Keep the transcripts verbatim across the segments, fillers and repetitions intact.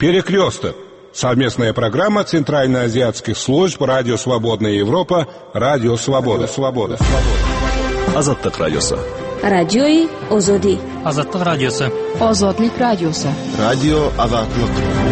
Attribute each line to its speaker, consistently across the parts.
Speaker 1: Перекресток. Совместная программа Центральноазиатских служб Радио Свободная Европа, Радио Свобода, Свобода, Свобода.
Speaker 2: Азаттык радиосы.
Speaker 3: Радиои Озоди.
Speaker 4: Азаттык радиосы.
Speaker 5: Озодлик радиосы.
Speaker 6: Радио Азаттык.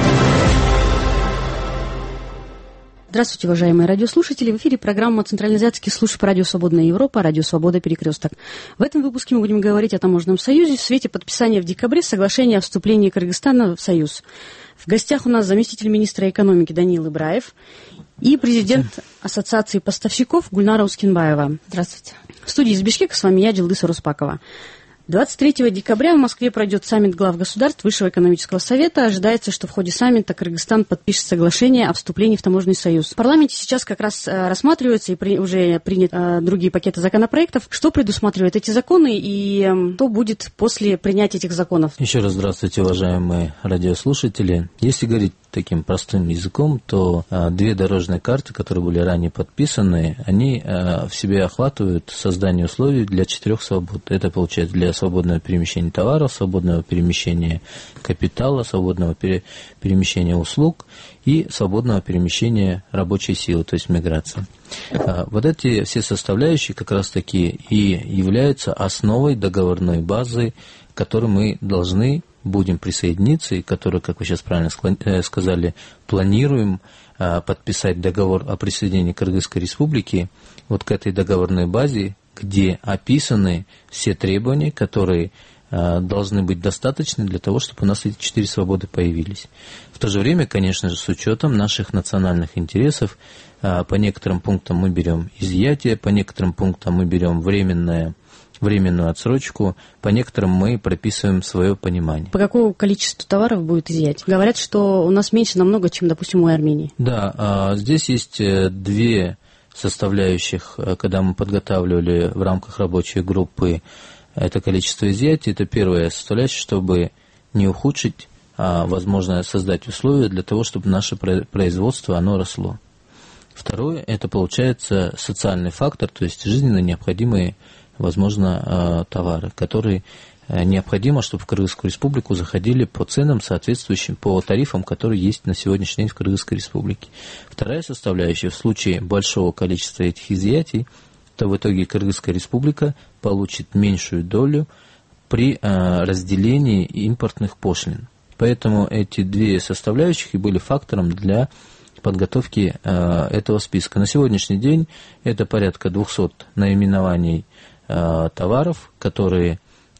Speaker 7: Здравствуйте, уважаемые радиослушатели. В эфире программа Центральноазиатских служб Радио Свободная Европа, Радио Свобода, Перекресток. В этом выпуске мы будем говорить о таможенном союзе в свете подписания в декабре соглашения о вступлении Кыргызстана в союз. В гостях у нас заместитель министра экономики Даниил Ибраев и президент Ассоциации поставщиков Гульнара Ускинбаева.
Speaker 5: Здравствуйте.
Speaker 7: В студии из Бишкека с вами я, Дилдыса Руспакова. двадцать третьего декабря в Москве пройдет саммит глав государств Высшего экономического совета. Ожидается, что в ходе саммита Кыргызстан подпишет соглашение о вступлении в таможенный союз. В парламенте сейчас как раз рассматриваются и при, уже приняты другие пакеты законопроектов. Что предусматривают эти законы и что будет после принятия этих законов?
Speaker 8: Еще раз здравствуйте, уважаемые радиослушатели. Если говорить таким простым языком, то а, две дорожные карты, которые были ранее подписаны, они а, в себе охватывают создание условий для четырех свобод. Это получается для свободного перемещения товаров, свободного перемещения капитала, свободного пере, перемещения услуг и свободного перемещения рабочей силы, то есть миграции. А, вот эти все составляющие как раз таки и являются основой договорной базы, к которой мы должны будем присоединиться, и который, как вы сейчас правильно сказали, планируем подписать договор о присоединении Кыргызской Республики вот к этой договорной базе, где описаны все требования, которые должны быть достаточны для того, чтобы у нас эти четыре свободы появились. В то же время, конечно же, с учетом наших национальных интересов, по некоторым пунктам мы берем изъятие, по некоторым пунктам мы берем временное временную отсрочку, по некоторым мы прописываем свое понимание.
Speaker 7: По какому количеству товаров будет изъять? Говорят, что у нас меньше намного, чем, допустим, у Армении.
Speaker 8: Да, здесь есть две составляющих, когда мы подготавливали в рамках рабочей группы это количество изъятий. Это первая составляющая, чтобы не ухудшить, а возможно создать условия для того, чтобы наше производство оно росло. Второе, это получается социальный фактор, то есть жизненно необходимые возможно, товары, которые необходимо, чтобы в Кыргызскую Республику заходили по ценам, соответствующим по тарифам, которые есть на сегодняшний день в Кыргызской Республике. Вторая составляющая, в случае большого количества этих изъятий, то в итоге Кыргызская Республика получит меньшую долю при разделении импортных пошлин. Поэтому эти две составляющих и были фактором для подготовки этого списка. На сегодняшний день это порядка двухсот наименований товаров, которые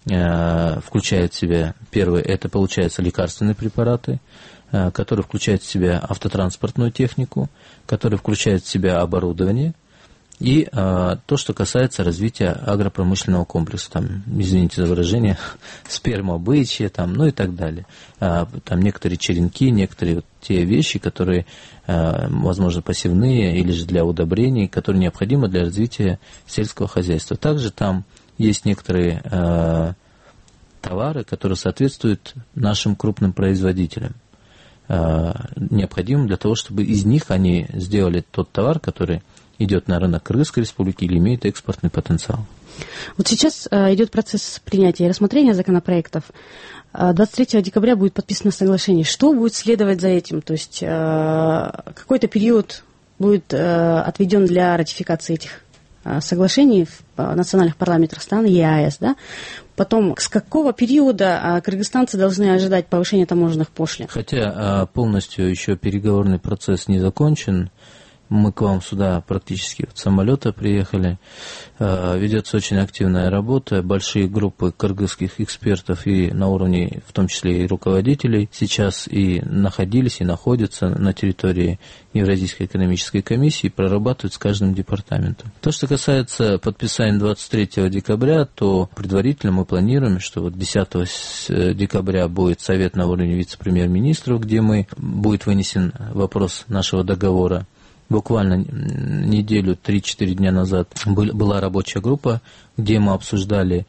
Speaker 8: э, включают в себя, первое, это получается лекарственные препараты, э, которые включают в себя автотранспортную технику, которые включают в себя оборудование и э, то, что касается развития агропромышленного комплекса, там, извините за выражение, спермобычья, там, ну и так далее. Э, там некоторые черенки, некоторые вот те вещи, которые, э, возможно, посевные или же для удобрений, которые необходимы для развития сельского хозяйства. Также там есть некоторые э, товары, которые соответствуют нашим крупным производителям, э, необходимым для того, чтобы из них они сделали тот товар, который идет на рынок Кыргызской Республики или имеет экспортный потенциал.
Speaker 7: Вот сейчас э, идет процесс принятия и рассмотрения законопроектов. двадцать третьего декабря будет подписано соглашение. Что будет следовать за этим? То есть э, какой-то период будет э, отведен для ратификации этих э, соглашений в э, национальных парламентах стран ЕАЭС, да? Потом, с какого периода э, кыргызстанцы должны ожидать повышения таможенных пошлин?
Speaker 8: Хотя э, полностью еще переговорный процесс не закончен. Мы к вам сюда практически от самолета приехали. Ведется очень активная работа. Большие группы кыргызских экспертов и на уровне, в том числе и руководителей, сейчас и находились, и находятся на территории Евразийской экономической комиссии, прорабатывают с каждым департаментом. То, что касается подписания двадцать третьего декабря, то предварительно мы планируем, что вот десятого декабря будет совет на уровне вице-премьер-министров, где мы, будет вынесен вопрос нашего договора. Буквально неделю, три-четыре дня назад была рабочая группа, где мы обсуждали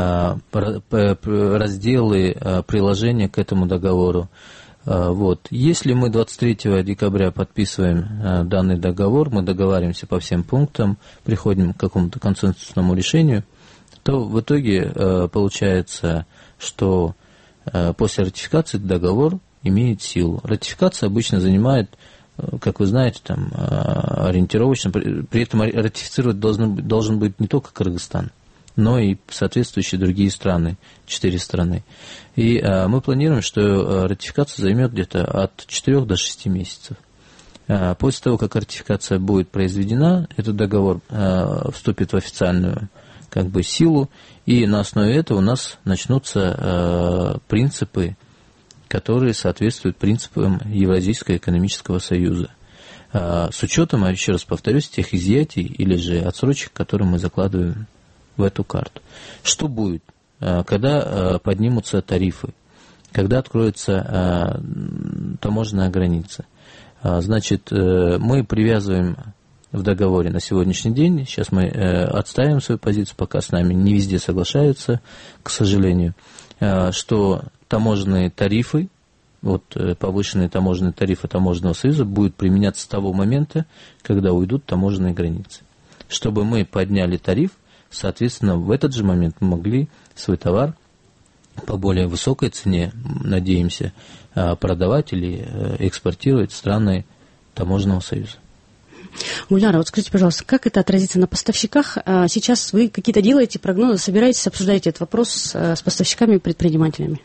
Speaker 8: разделы, приложения к этому договору. Вот. Если мы двадцать третьего декабря подписываем данный договор, мы договариваемся по всем пунктам, приходим к какому-то консенсусному решению, то в итоге получается, что после ратификации договор имеет силу. Ратификация обычно занимает, как вы знаете, там, ориентировочно, при этом ратифицировать должен, должен быть не только Кыргызстан, но и соответствующие другие страны, четыре страны. И мы планируем, что ратификация займет где-то от четырёх до шести месяцев. После того, как ратификация будет произведена, этот договор вступит в официальную как бы силу, и на основе этого у нас начнутся принципы, которые соответствуют принципам Евразийского экономического союза. С учетом, я еще раз повторюсь, тех изъятий или же отсрочек, которые мы закладываем в эту карту. Что будет, когда поднимутся тарифы, когда откроется таможенная граница? Значит, мы привязываем в договоре на сегодняшний день, сейчас мы отставим свою позицию, пока с нами не везде соглашаются, к сожалению, что таможенные тарифы, вот повышенные таможенные тарифы Таможенного союза будут применяться с того момента, когда уйдут таможенные границы. Чтобы мы подняли тариф, соответственно, в этот же момент мы могли свой товар по более высокой цене, надеемся, продавать или экспортировать в страны Таможенного союза.
Speaker 7: Гульнара, вот скажите, пожалуйста, как это отразится на поставщиках? Сейчас вы какие-то делаете прогнозы, собираетесь, обсуждаете этот вопрос с поставщиками и предпринимателями?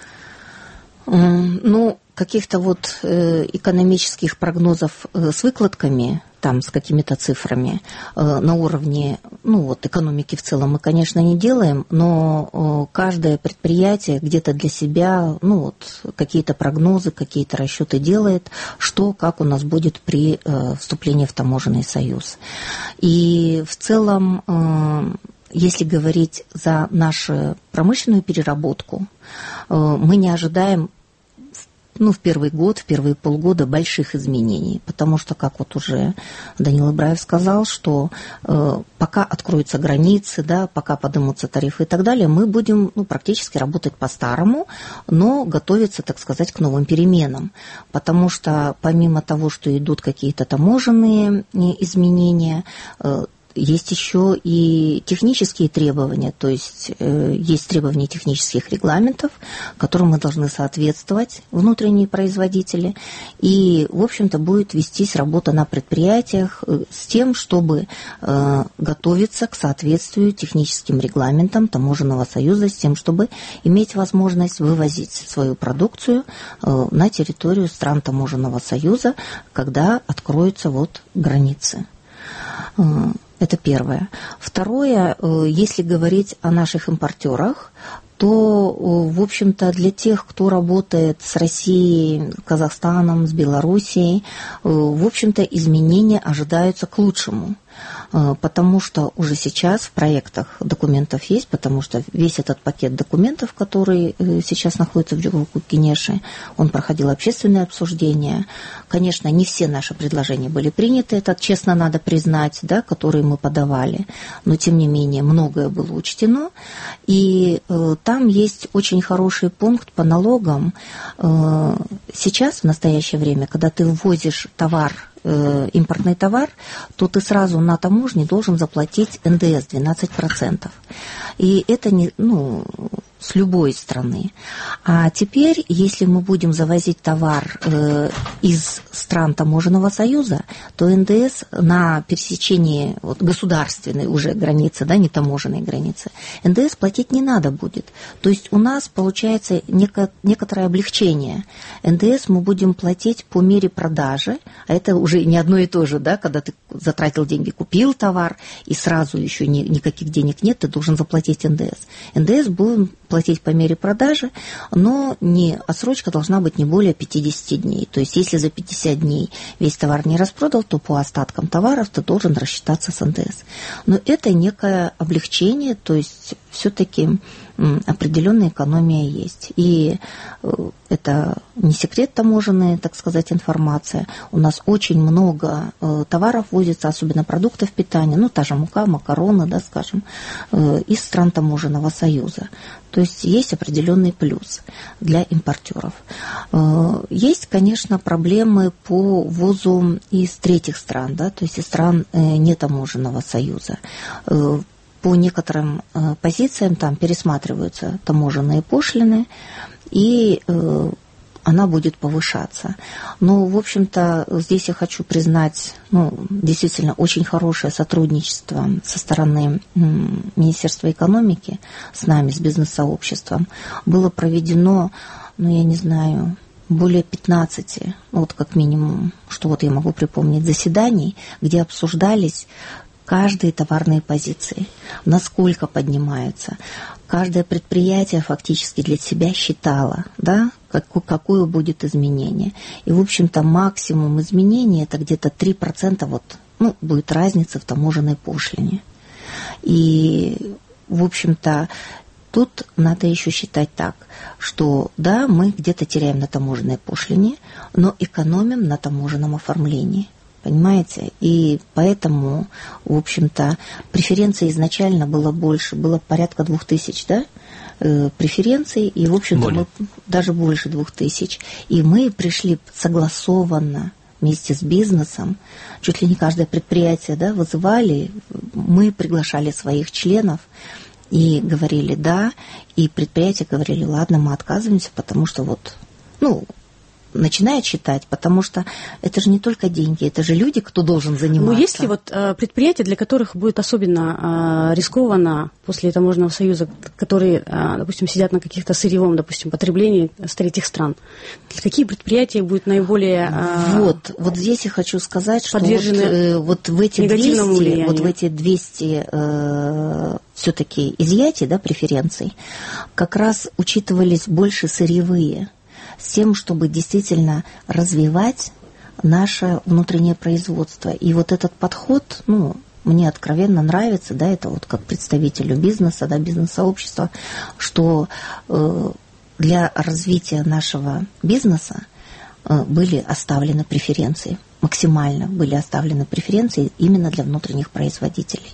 Speaker 2: Ну, каких-то вот экономических прогнозов с выкладками, там, с какими-то цифрами на уровне, ну, вот, экономики в целом мы, конечно, не делаем, но каждое предприятие где-то для себя, ну, вот, какие-то прогнозы, какие-то расчеты делает, что, как у нас будет при вступлении в таможенный союз. И в целом, если говорить за нашу промышленную переработку, мы не ожидаем, ну, в первый год, в первые полгода больших изменений, потому что, как вот уже Данил Ибраев сказал, что э, пока откроются границы, да, пока поднимутся тарифы и так далее, мы будем, ну, практически работать по-старому, но готовиться, так сказать, к новым переменам, потому что помимо того, что идут какие-то таможенные изменения, э, есть еще и технические требования, то есть э, есть требования технических регламентов, которым мы должны соответствовать, внутренние производители, и, в общем-то, будет вестись работа на предприятиях с тем, чтобы э, готовиться к соответствию техническим регламентам Таможенного союза, с тем, чтобы иметь возможность вывозить свою продукцию э, на территорию стран Таможенного союза, когда откроются вот границы. Это первое. Второе, если говорить о наших импортерах, то, в общем-то, для тех, кто работает с Россией, Казахстаном, с Белоруссией, в общем-то, изменения ожидаются к лучшему. Потому что уже сейчас в проектах документов есть, потому что весь этот пакет документов, который сейчас находится в Джугу-Кенеши, он проходил общественное обсуждение. Конечно, не все наши предложения были приняты, это честно надо признать, да, которые мы подавали, но тем не менее многое было учтено. И э, там есть очень хороший пункт по налогам. Э, сейчас, в настоящее время, когда ты ввозишь товар, импортный товар, то ты сразу на таможне должен заплатить эн дэ эс двенадцать процентов. И это не, ну, с любой страны. А теперь, если мы будем завозить товар э, из стран Таможенного союза, то эн дэ эс на пересечении вот, государственной уже границы, да, не таможенной границы, эн дэ эс платить не надо будет. То есть у нас получается неко, некоторое облегчение. эн дэ эс мы будем платить по мере продажи, а это уже не одно и то же, да, когда ты затратил деньги, купил товар, и сразу еще ни, никаких денег нет, ты должен заплатить эн дэ эс. эн дэ эс будем платить по мере продажи, но не, отсрочка должна быть не более пятидесяти дней. То есть, если за пятьдесят дней весь товар не распродал, то по остаткам товаров ты должен рассчитаться с эн дэ эс. Но это некое облегчение, то есть, все-таки определенная экономия есть. И это не секрет таможенная, так сказать, информация. У нас очень много товаров возится, особенно продуктов питания, ну, та же мука, макароны, да, скажем, из стран Таможенного союза. То есть есть определенный плюс для импортеров. Есть, конечно, проблемы по ввозу из третьих стран, да, то есть из стран нетаможенного союза. По некоторым позициям там пересматриваются таможенные пошлины, и она будет повышаться. Но, в общем-то, здесь я хочу признать, ну, действительно, очень хорошее сотрудничество со стороны Министерства экономики с нами, с бизнес-сообществом. Было проведено, ну, я не знаю, более пятнадцати, ну, вот как минимум, что вот я могу припомнить, заседаний, где обсуждались каждые товарные позиции, насколько поднимаются. Каждое предприятие фактически для себя считало, да, как, какое будет изменение. И, в общем-то, максимум изменений это где-то три процента вот, ну, будет разница в таможенной пошлине. И, в общем-то, тут надо еще считать так, что да, мы где-то теряем на таможенной пошлине, но экономим на таможенном оформлении. Понимаете? И поэтому, в общем-то, преференций изначально было больше, было порядка двух тысяч, да, э, преференций, и, в общем-то, мы, даже больше двух тысяч. И мы пришли согласованно вместе с бизнесом, чуть ли не каждое предприятие, да, вызывали, мы приглашали своих членов и говорили «да», и предприятия говорили «ладно, мы отказываемся, потому что вот, ну, начинает считать, потому что это же не только деньги, это же люди, кто должен заниматься.
Speaker 7: Но есть ли вот э, предприятия, для которых будет особенно э, рискованно после таможенного союза, которые, э, допустим, сидят на каких-то сырьевом, допустим, потреблении с третьих стран? Какие предприятия будут наиболее э,
Speaker 2: вот, вот здесь я хочу сказать, что вот,
Speaker 7: э,
Speaker 2: вот в эти двести, вот в эти двести э, все-таки изъятий, да, преференций, как раз учитывались больше сырьевые, с тем, чтобы действительно развивать наше внутреннее производство. И вот этот подход, ну, мне откровенно нравится, да, это вот как представителю бизнеса, да, бизнес-сообщества, что э, для развития нашего бизнеса э, были оставлены преференции, максимально были оставлены преференции именно для внутренних производителей.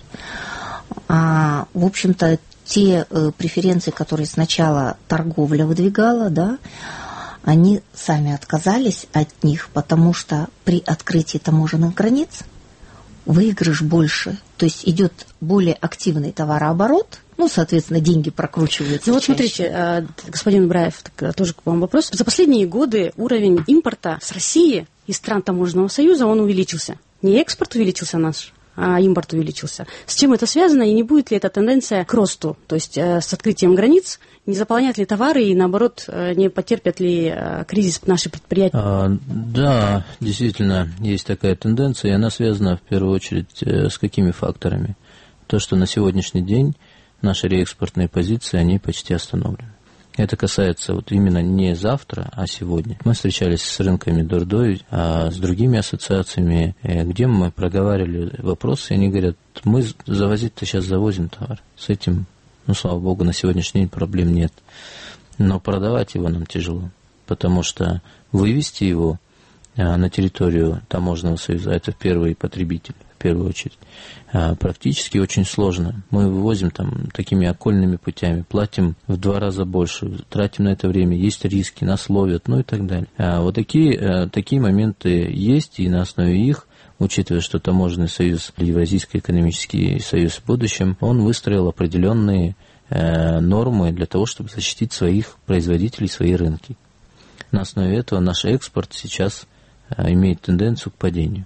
Speaker 2: А, в общем-то, те э, преференции, которые сначала торговля выдвигала, да, они сами отказались от них, потому что при открытии таможенных границ выигрыш больше, то есть идет более активный товарооборот, ну, соответственно, деньги прокручиваются.
Speaker 7: Ну вот чаще. Смотрите, господин Браев, тоже к вам вопрос. За последние годы уровень импорта с России из стран таможенного союза, он увеличился. Не экспорт увеличился наш, а импорт увеличился. С чем это связано и не будет ли эта тенденция к росту? То есть э, с открытием границ не заполнят ли товары и, наоборот, э, не потерпят ли э, кризис наши предприятия?
Speaker 8: А, да, действительно, есть такая тенденция, и она связана в первую очередь э, с какими факторами? То, что на сегодняшний день наши реэкспортные позиции, они почти остановлены. Это касается вот именно не завтра, а сегодня. Мы встречались с рынками Дордой, а с другими ассоциациями, где мы проговаривали вопросы, и они говорят, мы завозить-то сейчас завозим товар. С этим, ну, слава богу, на сегодняшний день проблем нет. Но продавать его нам тяжело, потому что вывести его на территорию таможенного союза, это первый потребитель, в первую очередь, практически очень сложно. Мы вывозим там такими окольными путями, платим в два раза больше, тратим на это время, есть риски, нас ловят, ну и так далее. Вот такие, такие моменты есть, и на основе их, учитывая, что таможенный союз, Евразийский экономический союз в будущем, он выстроил определенные нормы для того, чтобы защитить своих производителей, свои рынки. На основе этого наш экспорт сейчас имеет тенденцию к падению.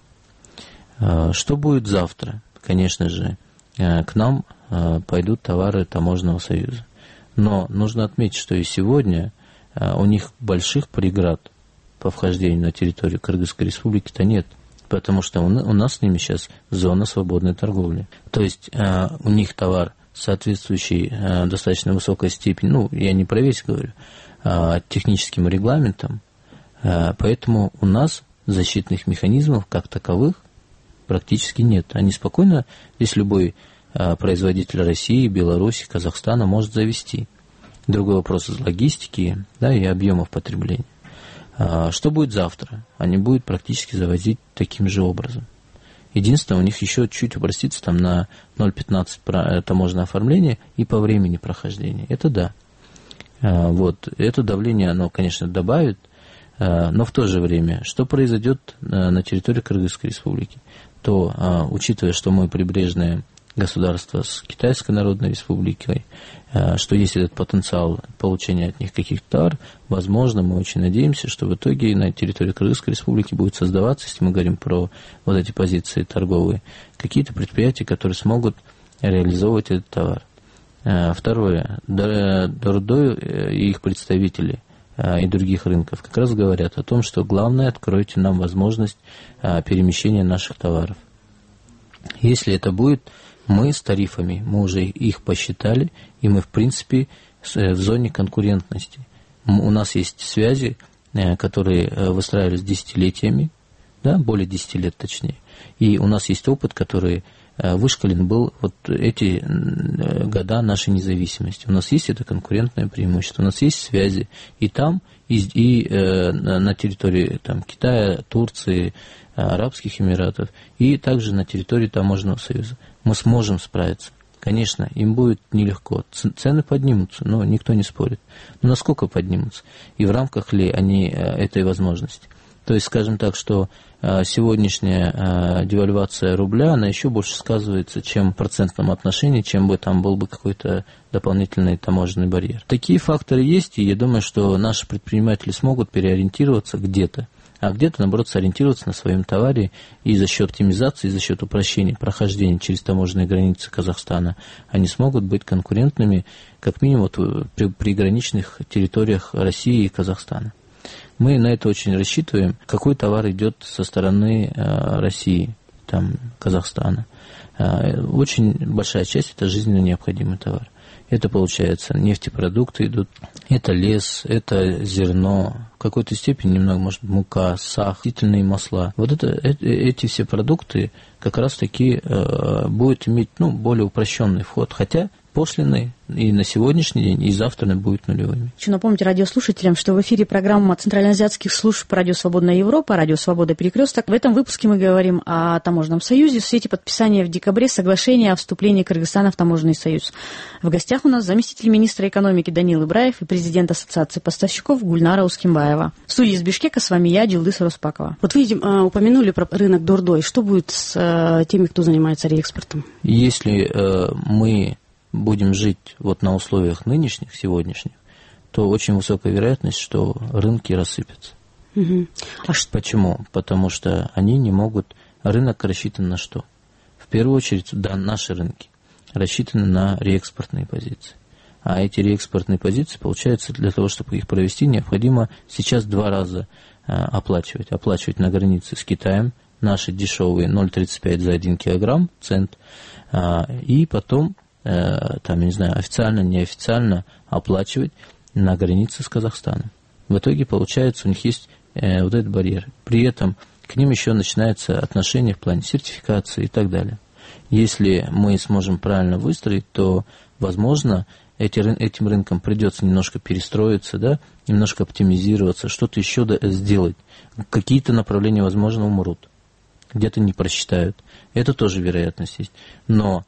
Speaker 8: Что будет завтра? Конечно же, к нам пойдут товары таможенного союза. Но нужно отметить, что и сегодня у них больших преград по вхождению на территорию Кыргызской республики-то нет, потому что у нас с ними сейчас зона свободной торговли. То есть у них товар, соответствующий достаточно высокой степени, ну, я не про весь говорю, техническим регламентам, поэтому у нас защитных механизмов как таковых практически нет. Они спокойно, здесь любой а, производитель России, Беларуси, Казахстана может завести. Другой вопрос из логистики, да, и объемов потребления. А, что будет завтра? Они будут практически завозить таким же образом. Единственное, у них еще чуть упростится там на ноль целых пятнадцать сотых таможенное оформление и по времени прохождения. Это да. А, вот. Это давление, оно, конечно, добавит, а, но в то же время, что произойдет а, на территории Кыргызской республики? То, учитывая, что мы прибрежная государства с Китайской Народной Республикой, что есть этот потенциал получения от них каких-то товаров. Возможно, мы очень надеемся, что в итоге на территории Кыргызской Республики будет создаваться, если мы говорим про вот эти позиции торговые, какие-то предприятия, которые смогут реализовывать этот товар. Второе. Дордой и их представители и других рынков как раз говорят о том, что главное, откройте нам возможность перемещения наших товаров. Если это будет, мы с тарифами, мы уже их посчитали, и мы, в принципе, в зоне конкурентности. У нас есть связи, которые выстраивались десятилетиями, да, более десяти лет точнее, и у нас есть опыт, который вышкален был вот эти года нашей независимости. У нас есть это конкурентное преимущество, у нас есть связи и там, и, и э, на территории там, Китая, Турции, Арабских Эмиратов, и также на территории Таможенного союза. Мы сможем справиться. Конечно, им будет нелегко. Цены поднимутся, но никто не спорит. Но насколько поднимутся? И в рамках ли они этой возможности? То есть, скажем так, что сегодняшняя девальвация рубля, она еще больше сказывается, чем в процентном отношении, чем бы там был бы какой-то дополнительный таможенный барьер. Такие факторы есть, и я думаю, что наши предприниматели смогут переориентироваться где-то, а где-то, наоборот, сориентироваться на своем товаре, и за счет оптимизации, и за счет упрощения прохождения через таможенные границы Казахстана они смогут быть конкурентными, как минимум, вот, при приграничных территориях России и Казахстана. Мы на это очень рассчитываем, какой товар идет со стороны э, России, там, Казахстана. Э, очень большая часть – это жизненно необходимый товар. Это, получается, нефтепродукты идут, это лес, это зерно, в какой-то степени немного, может, мука, сахар, растительные масла. Вот это, это, эти все продукты как раз-таки э, будут иметь ну, более упрощенный вход, хотя пошлины и на сегодняшний день, и завтра будут нулевыми.
Speaker 7: Хочу напомнить радиослушателям, что в эфире программа центральноазиатских служб «Радио Свободная Европа», «Радио Свобода Перекресток». В этом выпуске мы говорим о Таможенном союзе в свете подписания в декабре соглашения о вступлении Кыргызстана в Таможенный союз. В гостях у нас заместитель министра экономики Данил Ибраев и президент Ассоциации поставщиков Гульнара Ускимбаева. В студии из Бишкека с вами я, Дилдыс Роспакова. Вот вы упомянули про рынок Дордой. Что будет с теми, кто занимается реэкспортом?
Speaker 8: Если э, мы будем жить вот на условиях нынешних, сегодняшних, то очень высокая вероятность, что рынки рассыпятся.
Speaker 7: Угу. А
Speaker 8: Почему? Потому что они не могут... Рынок рассчитан на что? В первую очередь, да, наши рынки рассчитаны на реэкспортные позиции. А эти реэкспортные позиции, получается, для того, чтобы их провести, необходимо сейчас два раза а, оплачивать. Оплачивать на границе с Китаем, наши дешевые ноль тридцать пять за один килограмм, цент, а, и потом... там, я не знаю, официально, неофициально оплачивать на границе с Казахстаном. В итоге, получается, у них есть э, вот этот барьер. При этом к ним еще начинаются отношения в плане сертификации и так далее. Если мы сможем правильно выстроить, то, возможно, эти, этим рынкам придется немножко перестроиться, да, немножко оптимизироваться, что-то еще сделать. Какие-то направления, возможно, умрут, где-то не просчитают. Это тоже вероятность есть. Но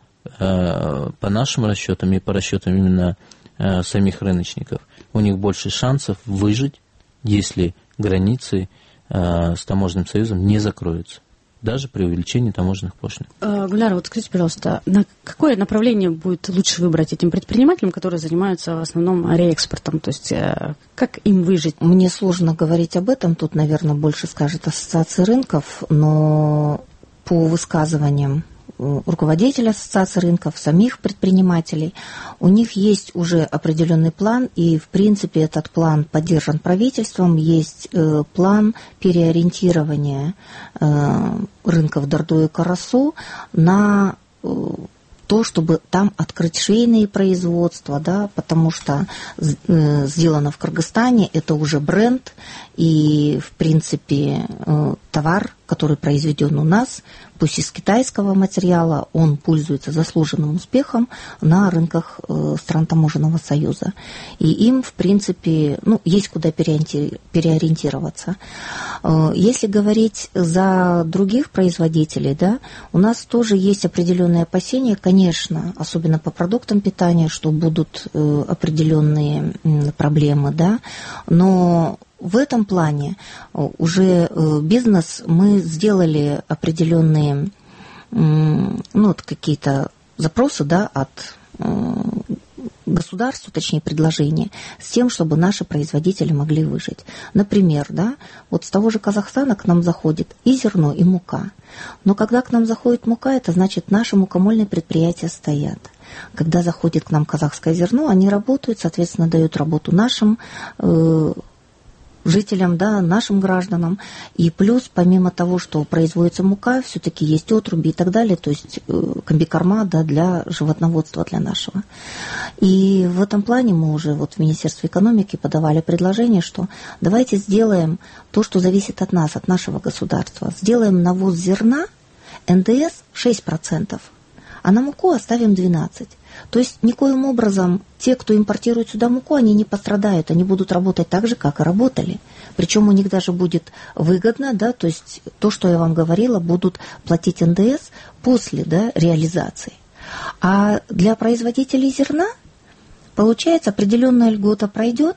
Speaker 8: по нашим расчетам и по расчетам именно э, самих рыночников, у них больше шансов выжить, если границы э, с таможенным союзом не закроются, даже при увеличении таможенных пошлин.
Speaker 7: Гульнара, вот скажите, пожалуйста, на какое направление будет лучше выбрать этим предпринимателям, которые занимаются в основном реэкспортом? То есть э, как им выжить?
Speaker 2: Мне сложно говорить об этом, тут, наверное, больше скажет Ассоциация рынков, но по высказываниям руководителей ассоциации рынков, самих предпринимателей, у них есть уже определенный план, и, в принципе, этот план поддержан правительством, есть э, план переориентирования э, рынков Дордой и Карасу на э, то, чтобы там открыть швейные производства, да, потому что э, сделано в Кыргызстане, это уже бренд, и, в принципе, э, товар, который произведен у нас, пусть из китайского материала, он пользуется заслуженным успехом на рынках э, стран Таможенного союза. И им, в принципе, ну, есть куда переориентироваться. Э, если говорить за других производителей, да, у нас тоже есть определенные опасения, конечно, особенно по продуктам питания, что будут э, определенные э, проблемы, да, но в этом плане уже бизнес мы сделали определенные, ну, вот какие-то запросы, да, от государству, точнее, предложения, с тем, чтобы наши производители могли выжить. Например, да, вот с того же Казахстана к нам заходит и зерно, и мука. Но когда к нам заходит мука, это значит, наши мукомольные предприятия стоят. Когда заходит к нам казахское зерно, они работают, соответственно, дают работу нашим э, жителям, да, нашим гражданам. И плюс, помимо того, что производится мука, все-таки есть отруби и так далее, то есть комбикорма, да, для животноводства, для нашего. И в этом плане мы уже вот в Министерстве экономики подавали предложение, что давайте сделаем то, что зависит от нас, от нашего государства. Сделаем навоз зерна эн дэ эс шесть процентов, а на муку оставим двенадцать процентов. То есть никоим образом те, кто импортирует сюда муку, они не пострадают, они будут работать так же, как и работали. Причем у них даже будет выгодно, да, то есть то, что я вам говорила, будут платить эн дэ эс после, да, реализации. А для производителей зерна, получается, определенная льгота пройдет,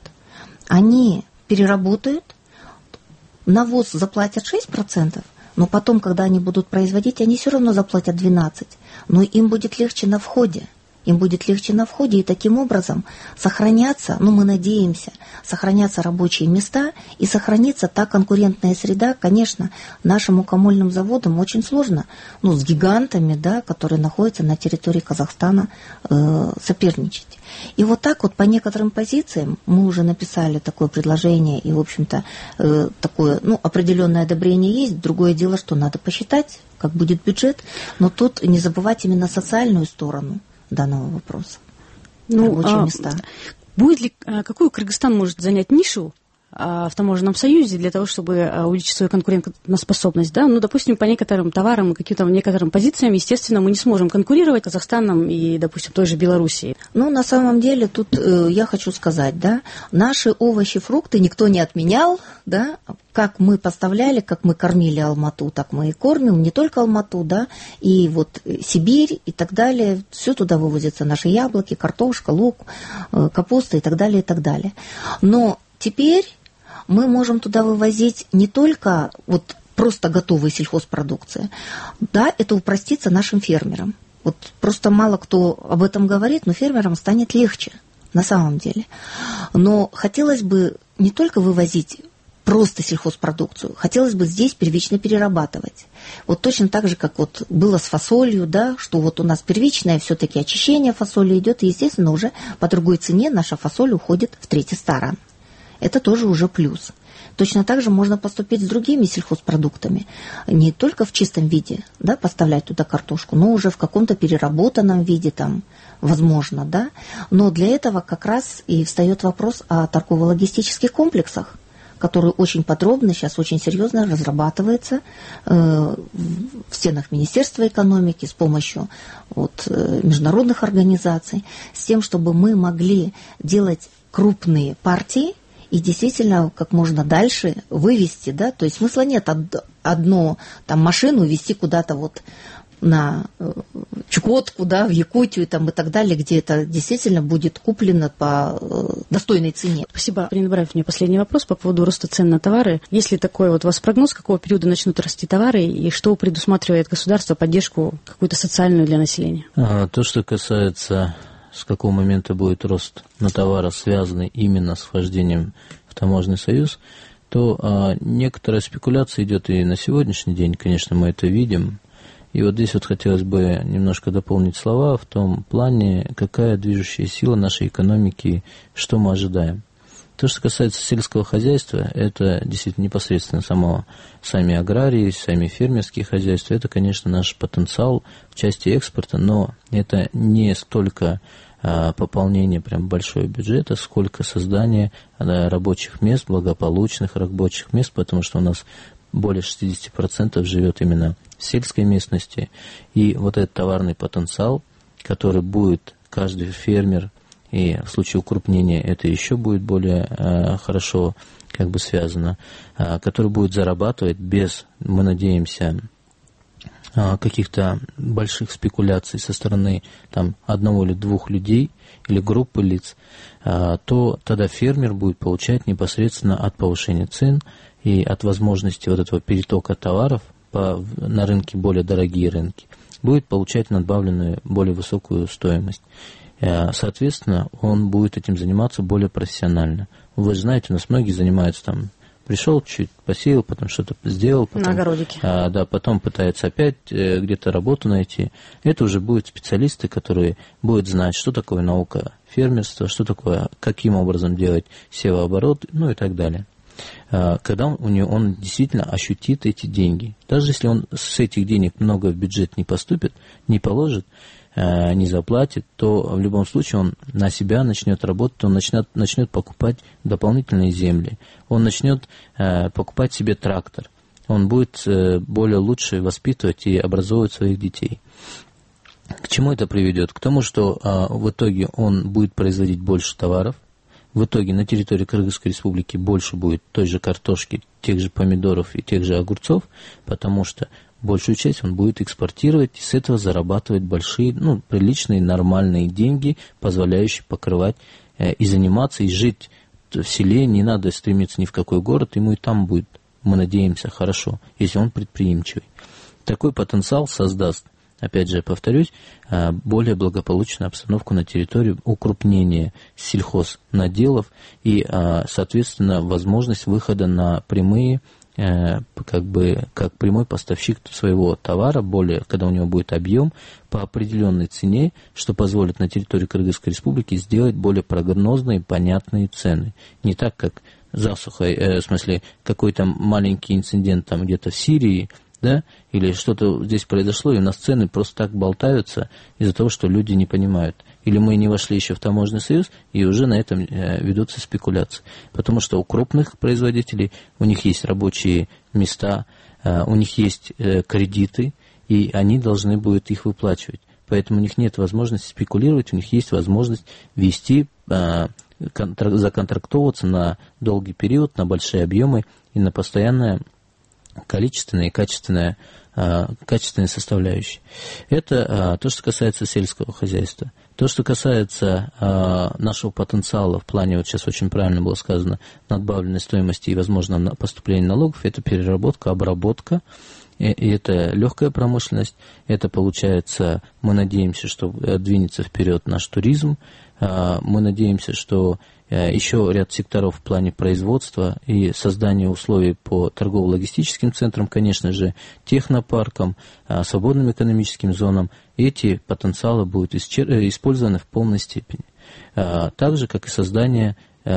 Speaker 2: они переработают, навоз заплатят шесть процентов, но потом, когда они будут производить, они все равно заплатят двенадцать процентов, но им будет легче на входе. Им будет легче на входе, и таким образом сохранятся, ну, мы надеемся, сохранятся рабочие места и сохранится та конкурентная среда. Конечно, нашим мукомольным заводам очень сложно, ну, с гигантами, да, которые находятся на территории Казахстана, э, соперничать. И вот так вот по некоторым позициям мы уже написали такое предложение, и, в общем-то, э, такое, ну, определенное одобрение есть. Другое дело, что надо посчитать, как будет бюджет, но тут не забывать именно социальную сторону данного вопроса. Ну, рабочие а, места.
Speaker 7: Будет ли, какую Кыргызстан может занять нишу в таможенном союзе для того, чтобы увеличить свою конкурентоспособность, да? Ну, допустим, по некоторым товарам и каким-то некоторым позициям, естественно, мы не сможем конкурировать с Казахстаном и, допустим, той же Белоруссией.
Speaker 2: Ну, на самом деле, тут э, я хочу сказать, да, наши овощи, фрукты никто не отменял, да, как мы поставляли, как мы кормили Алмату, так мы и кормим, не только Алмату, да, и вот Сибирь и так далее, все туда вывозятся наши яблоки, картошка, лук, э, капуста и так далее, и так далее. Но теперь мы можем туда вывозить не только вот просто готовую сельхозпродукцию. Да, это упростится нашим фермерам. Вот просто мало кто об этом говорит, но фермерам станет легче на самом деле. Но хотелось бы не только вывозить просто сельхозпродукцию, хотелось бы здесь первично перерабатывать. Вот точно так же, как вот было с фасолью, да, что вот у нас первичное все-таки очищение фасоли идет, и, естественно, уже по другой цене наша фасоль уходит в третий стан. Это тоже уже плюс. Точно так же можно поступить с другими сельхозпродуктами. Не только в чистом виде, да, поставлять туда картошку, но уже в каком-то переработанном виде, там, возможно, да. Но для этого как раз и встает вопрос о торгово-логистических комплексах, который очень подробно, сейчас очень серьезно разрабатывается э, в стенах Министерства экономики с помощью вот, э, международных организаций, с тем, чтобы мы могли делать крупные партии, и действительно, как можно дальше вывести, да, то есть смысла нет од, одну там машину везти куда-то вот на Чукотку, да, в Якутию там, и так далее, где это действительно будет куплено по достойной цене.
Speaker 7: Спасибо. Ирина Ибраевна, мне последний вопрос по поводу роста цен на товары. Есть ли такой вот у вас прогноз, какого периода начнут расти товары, и что предусматривает государство, поддержку какую-то социальную для населения?
Speaker 8: А, то, что касается... с какого момента будет рост на товары, связанный именно с вхождением в таможенный союз, то а, некоторая спекуляция идет и на сегодняшний день, конечно, мы это видим. И вот здесь вот хотелось бы немножко дополнить слова в том плане, какая движущая сила нашей экономики, что мы ожидаем. То, что касается сельского хозяйства, это действительно непосредственно само, сами аграрии, сами фермерские хозяйства, это, конечно, наш потенциал в части экспорта, но это не столько а, пополнение прям большого бюджета, сколько создание да, рабочих мест, благополучных рабочих мест, потому что у нас более шестьдесят процентов живет именно в сельской местности, и вот этот товарный потенциал, который будет каждый фермер, и в случае укрупнения это еще будет более э, хорошо как бы связано, э, который будет зарабатывать без, мы надеемся, э, каких-то больших спекуляций со стороны там, одного или двух людей или группы лиц, э, то тогда фермер будет получать непосредственно от повышения цен и от возможности вот этого перетока товаров по, на рынке, более дорогие рынки, будет получать надбавленную, более высокую стоимость. Соответственно, он будет этим заниматься более профессионально. Вы же знаете, у нас многие занимаются там, пришел, чуть посеял, потом что-то сделал. Потом,
Speaker 7: на огородике.
Speaker 8: А, да, потом пытается опять э, где-то работу найти. Это уже будут специалисты, которые будут знать, что такое наука фермерства, что такое, каким образом делать севооборот, ну и так далее. А, когда он, у него, он действительно ощутит эти деньги. Даже если он с этих денег много в бюджет не поступит, не положит, не заплатит, то в любом случае он на себя начнет работать, он начнет, начнет покупать дополнительные земли, он начнет э, покупать себе трактор, он будет э, более лучше воспитывать и образовывать своих детей. К чему это приведет? К тому, что э, в итоге он будет производить больше товаров, в итоге на территории Кыргызской республики больше будет той же картошки, тех же помидоров и тех же огурцов, потому что большую часть он будет экспортировать и с этого зарабатывать большие, ну, приличные, нормальные деньги, позволяющие покрывать э, и заниматься, и жить в селе. Не надо стремиться ни в какой город, ему и там будет, мы надеемся, хорошо, если он предприимчивый. Такой потенциал создаст, опять же, повторюсь, э, более благополучную обстановку на территории, укрупнение сельхознаделов и, э, соответственно, возможность выхода на прямые, как бы как прямой поставщик своего товара, более, когда у него будет объем по определенной цене, что позволит на территории Кыргызской республики сделать более прогнозные, понятные цены. Не так, как засуха, э, в смысле, какой-то маленький инцидент там где-то в Сирии, да, или что-то здесь произошло, и у нас цены просто так болтаются из-за того, что люди не понимают. Или мы не вошли еще в таможенный союз, и уже на этом ведутся спекуляции. Потому что у крупных производителей, у них есть рабочие места, у них есть кредиты, и они должны будут их выплачивать. Поэтому у них нет возможности спекулировать, у них есть возможность вести, законтрактовываться на долгий период, на большие объемы и на постоянное количественное и качественное, качественные составляющие. Это то, что касается сельского хозяйства. То, что касается э, нашего потенциала в плане, вот сейчас очень правильно было сказано, надбавленной стоимости и, возможно, поступления налогов, это переработка, обработка, и, и это легкая промышленность, это, получается, мы надеемся, что двинется вперед наш туризм, э, мы надеемся, что э, еще ряд секторов в плане производства и создания условий по торгово-логистическим центрам, конечно же, технопаркам, э, свободным экономическим зонам, эти потенциалы будут использованы в полной степени. Так же, как и создание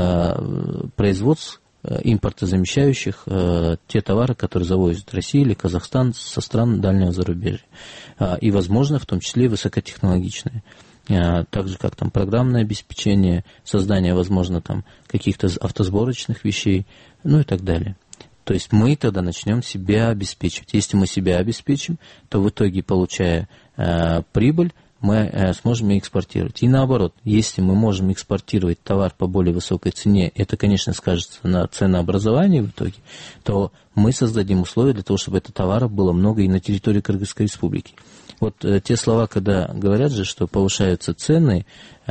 Speaker 8: производств импортозамещающих те товары, которые завозят Россия или Казахстан со стран дальнего зарубежья. И, возможно, в том числе высокотехнологичные. Так же, как там программное обеспечение, создание, возможно, там каких-то автосборочных вещей, ну и так далее. То есть мы тогда начнем себя обеспечивать. Если мы себя обеспечим, то в итоге, получая э, прибыль, мы э, сможем ее экспортировать. И наоборот, если мы можем экспортировать товар по более высокой цене, это, конечно, скажется на ценообразовании в итоге, то мы создадим условия для того, чтобы этого товара было много и на территории Кыргызской республики. Вот э, те слова, когда говорят же, что повышаются цены, э,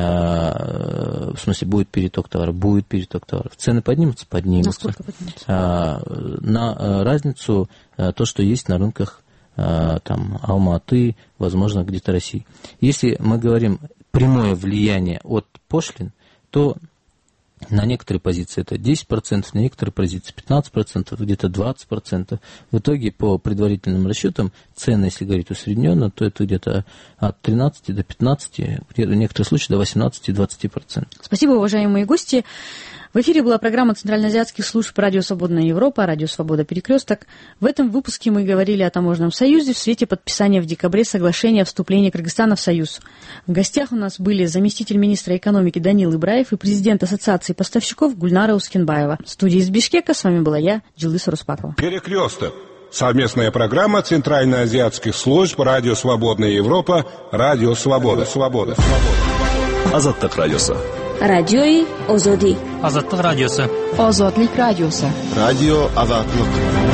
Speaker 8: в смысле, будет переток товара, будет переток товаров. Цены поднимутся, поднимутся.
Speaker 7: Насколько поднимутся?
Speaker 8: А, на а, разницу, а, то, что есть на рынках а, там, Алматы, возможно, где-то России. Если мы говорим прямое влияние от пошлин, то на некоторые позиции это десять процентов, на некоторые позиции пятнадцать процентов, где-то двадцать процентов. В итоге, по предварительным расчетам, цены, если говорить усредненно, то это где-то от тринадцати до пятнадцати, в некоторых случаях до восемнадцати-двадцати процентов.
Speaker 7: Спасибо, уважаемые гости. В эфире была программа Центральноазиатских служб «Радио Свободная Европа», «Радио Свобода Перекресток». В этом выпуске мы говорили о таможенном союзе в свете подписания в декабре соглашения о вступлении Кыргызстана в союз. В гостях у нас были заместитель министра экономики Данил Ибраев и президент Ассоциации поставщиков Гульнара Ускенбаева. В студии из Бишкека с вами была я, Джилдыс Руспакова.
Speaker 1: Перекресток. Совместная программа Центральноазиатских служб «Радио Свободная Европа», «Радио Свобода». Свобода.
Speaker 4: Азаттык радиосы.
Speaker 3: Радиои Озоди.
Speaker 5: Азаттык радиосы.
Speaker 6: Озодлик радиосы.
Speaker 4: Радио Азаттык.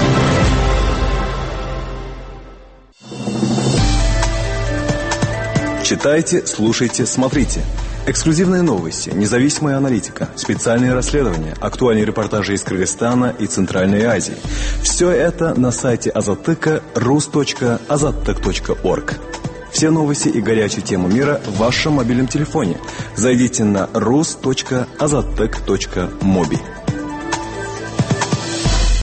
Speaker 4: Читайте, слушайте, смотрите. Эксклюзивные новости, независимая аналитика, специальные расследования, актуальные репортажи из Кыргызстана и Центральной Азии. Все это на сайте азаттыка рус точка азаттык точка орг. Все новости и горячую тему мира в вашем мобильном телефоне. Зайдите на рус точка азаттек точка моби.